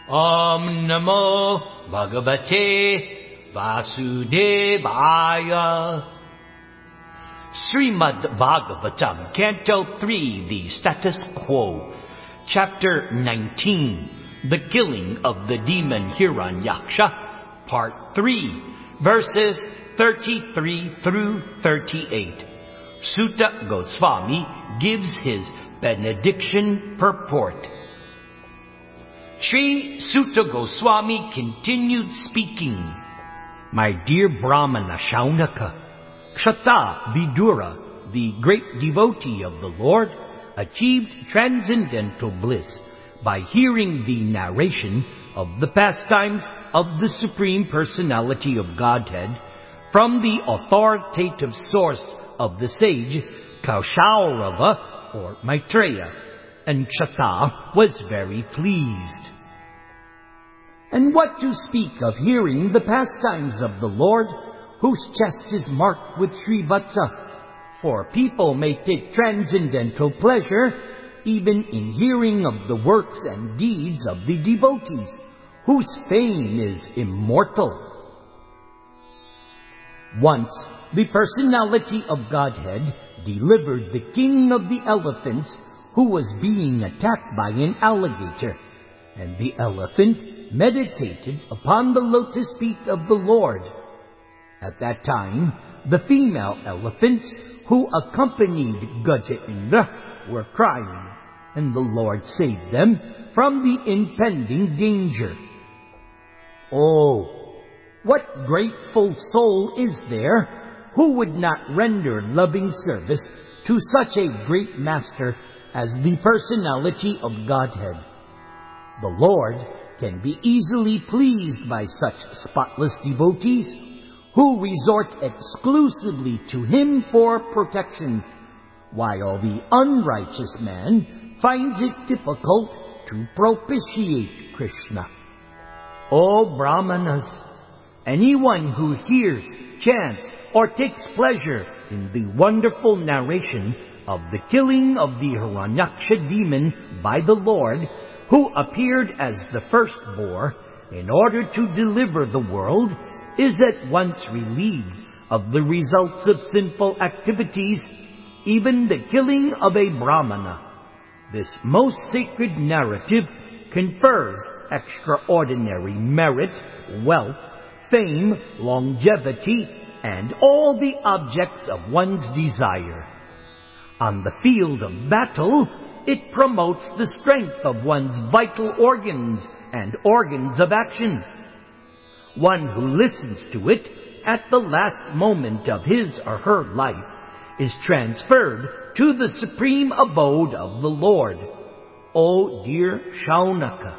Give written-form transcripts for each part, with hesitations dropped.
Om Namo Bhagavate Vasudevaya. Srimad Bhagavatam, Canto 3, the Status Quo, Chapter 19, The Killing of the Demon Hiranyaksha, Part 3, Verses 33 through 38. Sutta Goswami gives his benediction purport. Sri Sutta Goswami continued speaking. My dear Brahmana Shaunaka, Kshata Vidura, the great devotee of the Lord, achieved transcendental bliss by hearing the narration of the pastimes of the Supreme Personality of Godhead from the authoritative source of the sage Kausharava or Maitreya, and Kshata was very pleased. And what to speak of hearing the pastimes of the Lord, whose chest is marked with Srivatsa, for people may take transcendental pleasure even in hearing of the works and deeds of the devotees, whose fame is immortal. Once, the personality of Godhead delivered the king of the elephants who was being attacked by an alligator, and the elephant meditated upon the lotus feet of the Lord. At that time, the female elephants who accompanied Gajendra were crying, and the Lord saved them from the impending danger. Oh, what grateful soul is there who would not render loving service to such a great master as the personality of Godhead? The Lord can be easily pleased by such spotless devotees who resort exclusively to Him for protection, while the unrighteous man finds it difficult to propitiate Krishna. O Brahmanas, anyone who hears, chants, or takes pleasure in the wonderful narration of the killing of the Hiranyaksha demon by the Lord, who appeared as the first boar in order to deliver the world, is at once relieved of the results of sinful activities, even the killing of a Brahmana. This most sacred narrative confers extraordinary merit, wealth, fame, longevity, and all the objects of one's desire. On the field of battle, it promotes the strength of one's vital organs and organs of action. One who listens to it at the last moment of his or her life is transferred to the supreme abode of the Lord. O dear Shaunaka,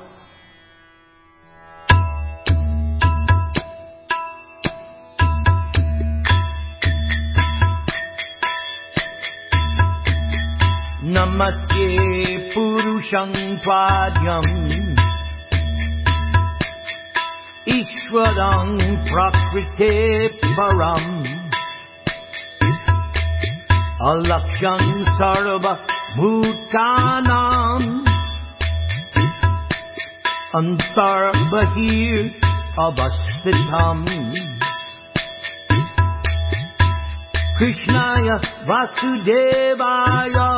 Namaste Purusham Tvadyam Ishwarang Prakrite Param Alaksham Sarva Bhutanam Antarbahir Avasthitam Krishnaya Vasudevaya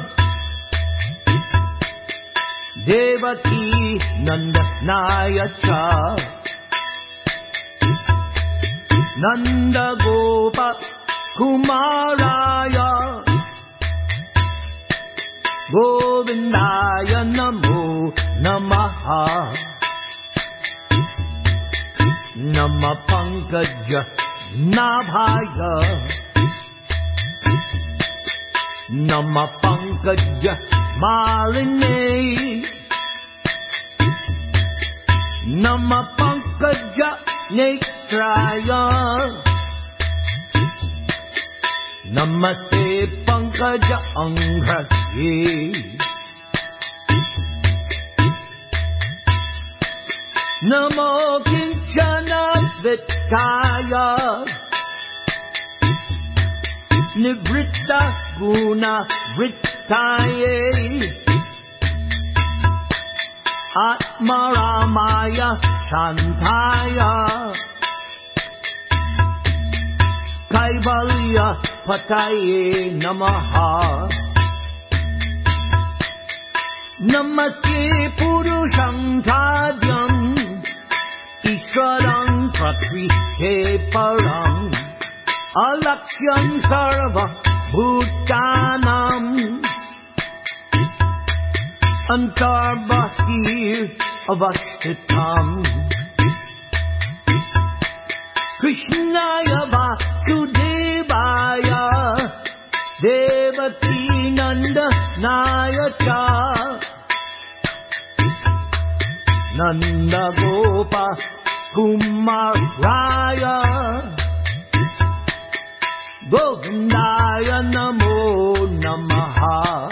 Devaki Nandanaya Cha Nanda Gopa Kumaraya Govindaya Namo Namaha Nama Pankaja Nabhaya Nama Pankaja Maline Nama Pankaja Netraya Namaste Pankaja Angrasye Namo Kinchana Vitkaya Nivritta Guna Vrittaye Atmaramaya Shantaya Kaivalya Pataye Namaha Namaste Purusham Thadyam Ishwaram Prakrite Param Alakhyam Sarva Bhutanam Antarbahir Avashtitam Krishnaya Vasudevaya Devaki Nanda Nayaka Nanda Gopa Kumaraya Govindaya Namo Namaha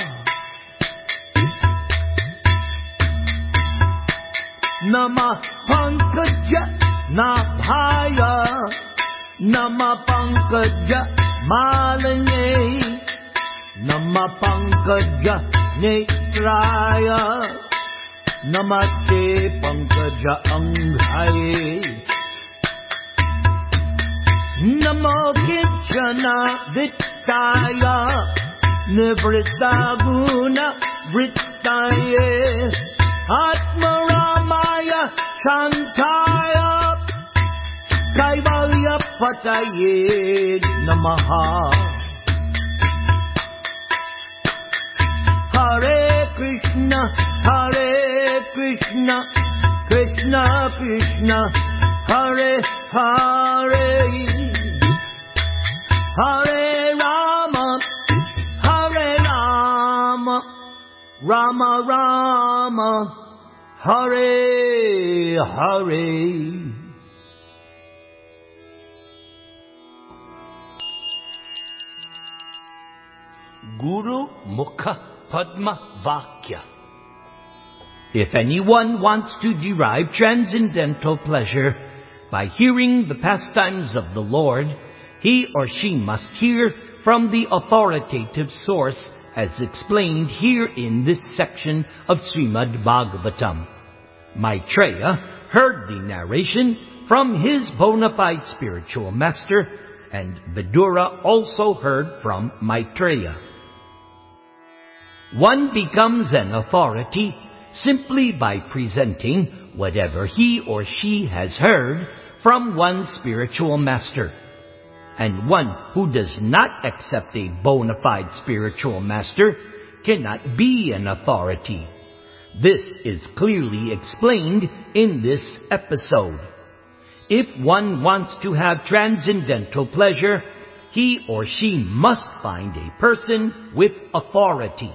Nama Pankaja Nabhaya Nama Pankaja Malane Nama Pankaja Netraya Namaste Pankaja Anghaye Namo Kinchana Vittaya Nivritaguna Vrittaye Atmaramaya Shantaya Kaivalya Pataye Namaha Hare Krishna Krishna Krishna Hare Hare Hare Rama Rama Rama Hare Hare. Guru Mukha Padma Vakya. If anyone wants to derive transcendental pleasure by hearing the pastimes of the Lord, he or she must hear from the authoritative source as explained here in this section of Srimad Bhagavatam. Maitreya heard the narration from his bona fide spiritual master, and Vidura also heard from Maitreya. One becomes an authority simply by presenting whatever he or she has heard from one spiritual master. And one who does not accept a bona fide spiritual master cannot be an authority. This is clearly explained in this episode. If one wants to have transcendental pleasure, he or she must find a person with authority.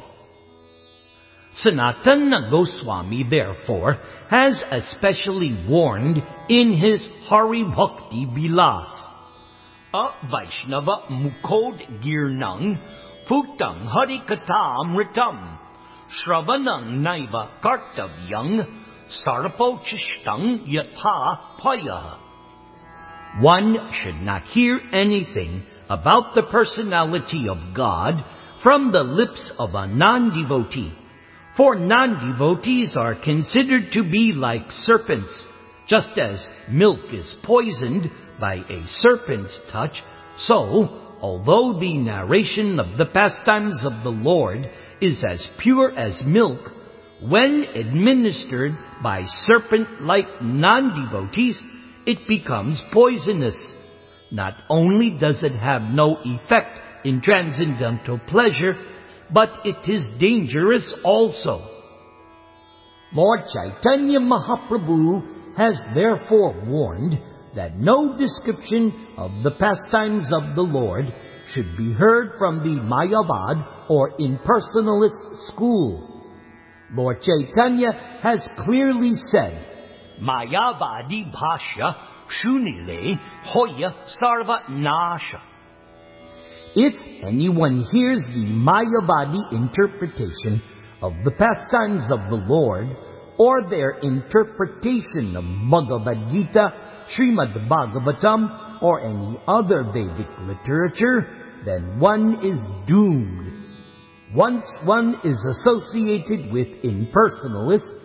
Sanatana Goswami, therefore, has especially warned in his Hari Bhakti Bilas, A Vaishnava Mukhod Girnang Futam Harikatamritam Shravanang Naiva Kartavyang Sarpochishtang Yatha Paya. One should not hear anything about the personality of God from the lips of a non-devotee, for non-devotees are considered to be like serpents. Just as milk is poisoned by a serpent's touch, so, although the narration of the pastimes of the Lord is as pure as milk, when administered by serpent-like non-devotees, it becomes poisonous. Not only does it have no effect in transcendental pleasure, but it is dangerous also. Lord Chaitanya Mahaprabhu has therefore warned that no description of the pastimes of the Lord should be heard from the Mayavad or impersonalist school. Lord Chaitanya has clearly said, Mayavadi Bhashya Shunile Hoya Sarva Nasha. If anyone hears the Mayavadi interpretation of the pastimes of the Lord, or their interpretation of Bhagavad Gita, Srimad Bhagavatam, or any other Vedic literature, then one is doomed. Once one is associated with impersonalists,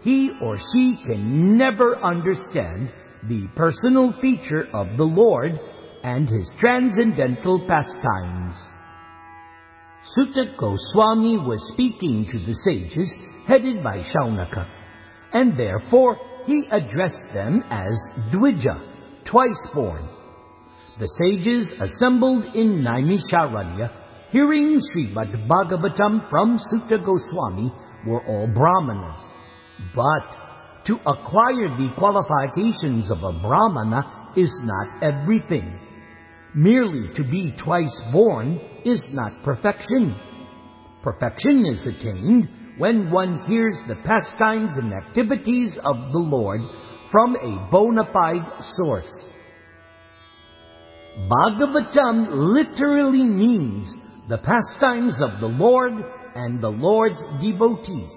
he or she can never understand the personal feature of the Lord and His transcendental pastimes. Sutta Goswami was speaking to the sages headed by Shaunaka, and therefore he addressed them as Dvija, twice born. The sages assembled in Naimisharanya, hearing Srimad Bhagavatam from Sutta Goswami, were all Brahmanas. But to acquire the qualifications of a Brahmana is not everything. Merely to be twice born is not perfection. Perfection is attained when one hears the pastimes and activities of the Lord from a bona fide source. Bhagavatam literally means the pastimes of the Lord and the Lord's devotees.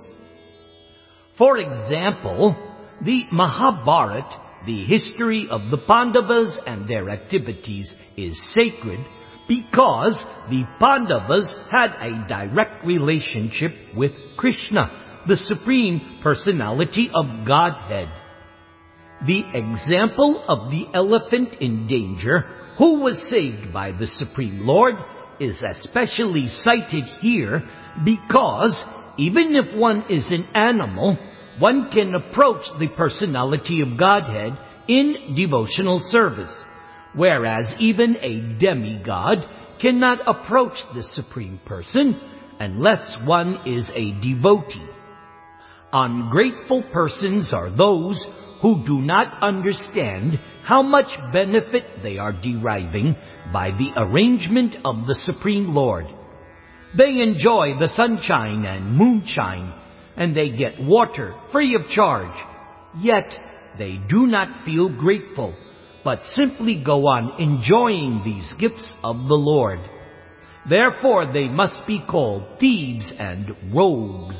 For example, the Mahabharata, the history of the Pandavas and their activities, is sacred because the Pandavas had a direct relationship with Krishna, the Supreme Personality of Godhead. The example of the elephant in danger, who was saved by the Supreme Lord, is especially cited here because even if one is an animal, one can approach the personality of Godhead in devotional service, whereas even a demigod cannot approach the Supreme Person unless one is a devotee. Ungrateful persons are those who do not understand how much benefit they are deriving by the arrangement of the Supreme Lord. They enjoy the sunshine and moonshine, and they get water free of charge. Yet they do not feel grateful, but simply go on enjoying these gifts of the Lord. Therefore they must be called thieves and rogues.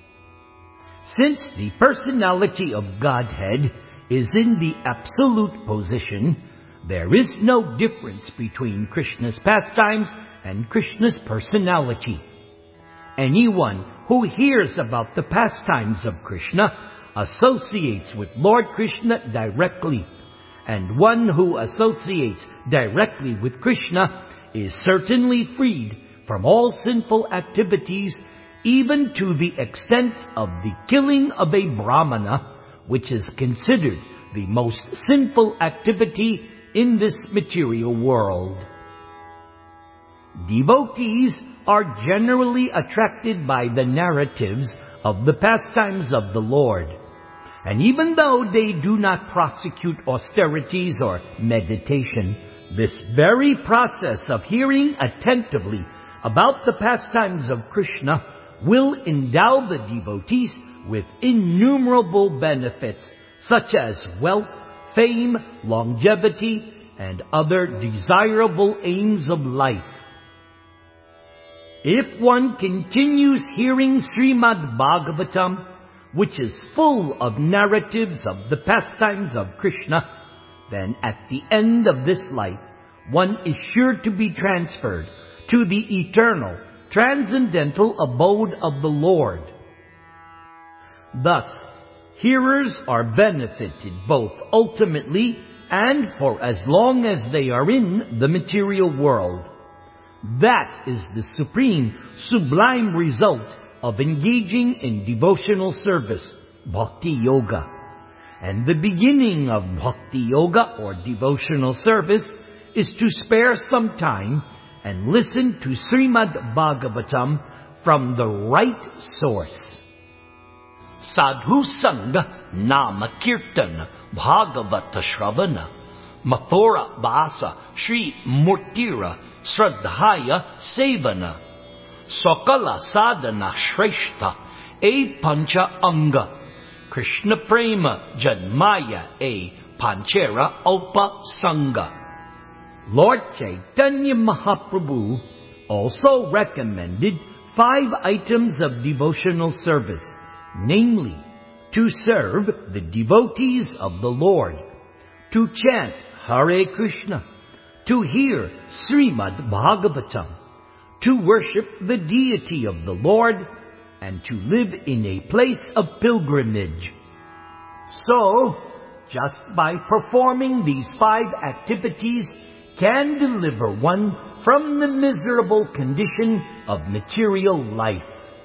Since the personality of Godhead is in the absolute position, there is no difference between Krishna's pastimes and Krishna's personality. Anyone who hears about the pastimes of Krishna associates with Lord Krishna directly, and one who associates directly with Krishna is certainly freed from all sinful activities, even to the extent of the killing of a Brahmana, which is considered the most sinful activity in this material world. Devotees are generally attracted by the narratives of the pastimes of the Lord, and even though they do not prosecute austerities or meditation, this very process of hearing attentively about the pastimes of Krishna will endow the devotees with innumerable benefits, such as wealth, fame, longevity, and other desirable aims of life. If one continues hearing Srimad Bhagavatam, which is full of narratives of the pastimes of Krishna, then at the end of this life, one is sure to be transferred to the eternal, transcendental abode of the Lord. Thus, hearers are benefited both ultimately and for as long as they are in the material world. That is the supreme, sublime result of engaging in devotional service, Bhakti Yoga. And the beginning of Bhakti Yoga or devotional service is to spare some time and listen to Srimad Bhagavatam from the right source. Sadhu Sangha Nama Kirtana Bhagavata Shravana Mathura Basa Shri Murtira Sradhaya Sevana Sakala Sadhana Shrestha E Pancha Anga Krishna Prema Janmaya E Panchera Upa Sangha. Lord Chaitanya Mahaprabhu also recommended 5 items of devotional service, namely, to serve the devotees of the Lord, to chant Hare Krishna, to hear Srimad Bhagavatam, to worship the deity of the Lord, and to live in a place of pilgrimage. So, just by performing these 5 activities can deliver one from the miserable condition of material life.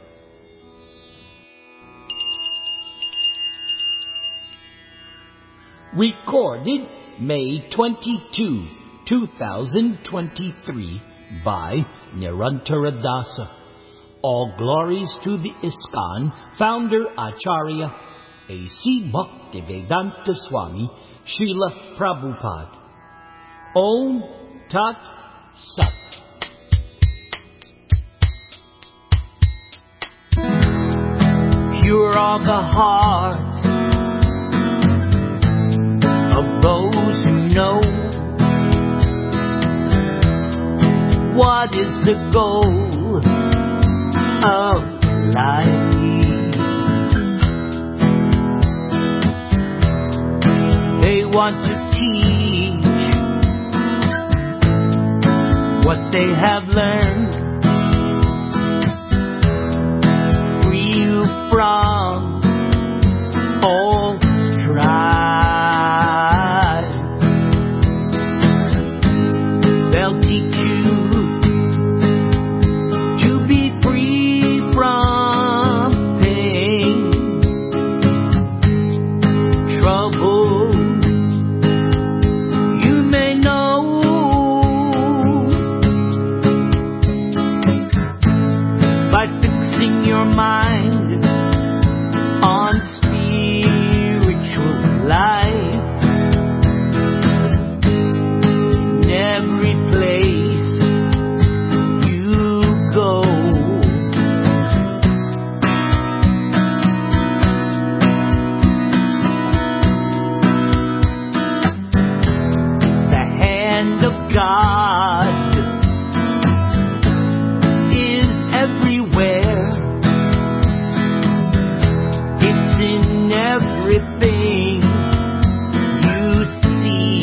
Recorded May 22, 2023 by Nirantara Dasa. All glories to the ISKCON founder Acharya A.C. Bhaktivedanta Swami Srila Prabhupada. Om Tat Sat. Pure are the hearts of those who know what is the goal of life. They want to teach what they have learned, free you from all strife. They'll teach you to be free from pain, trouble. You may know by fixing your mind on spiritual life. In every place you go, the hand of God is everywhere. It's in everything you see.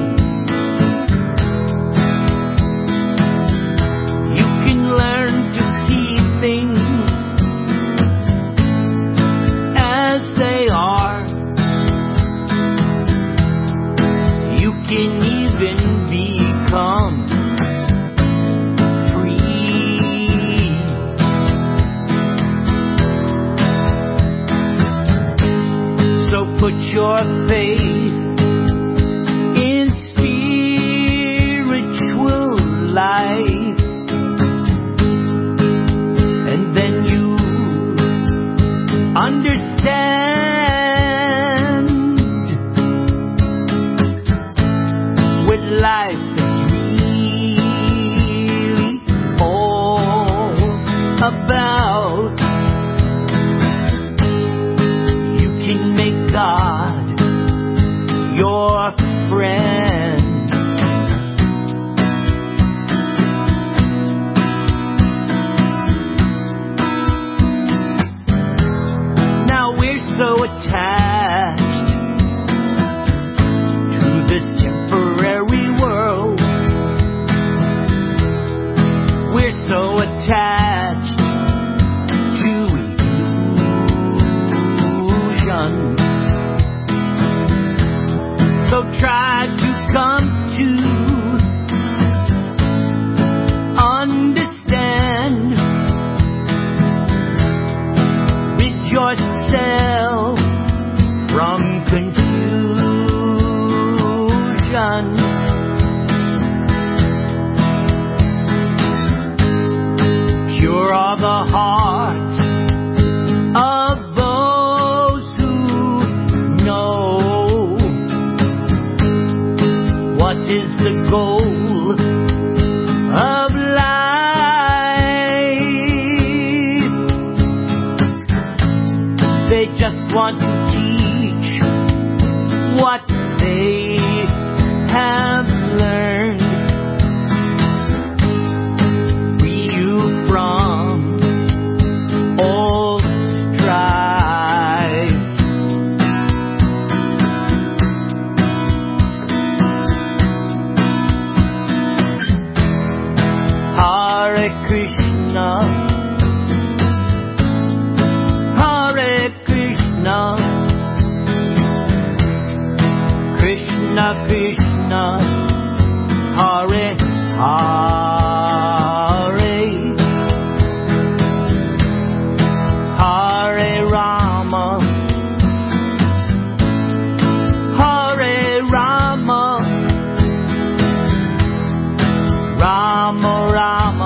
You can learn to see things as they are. You can even become free. So put your faith in spiritual life, and then you understand what life is really all about. You can make God your friend. Now we're so attached to this temporary world. We're so attached to illusion. So try to come to understand. Rid yourself from confusion. Pure are the hearts of those who know what is the goal of life. They just want to teach what they have learned, free you from all strife. Hare Krishna, Rama Rama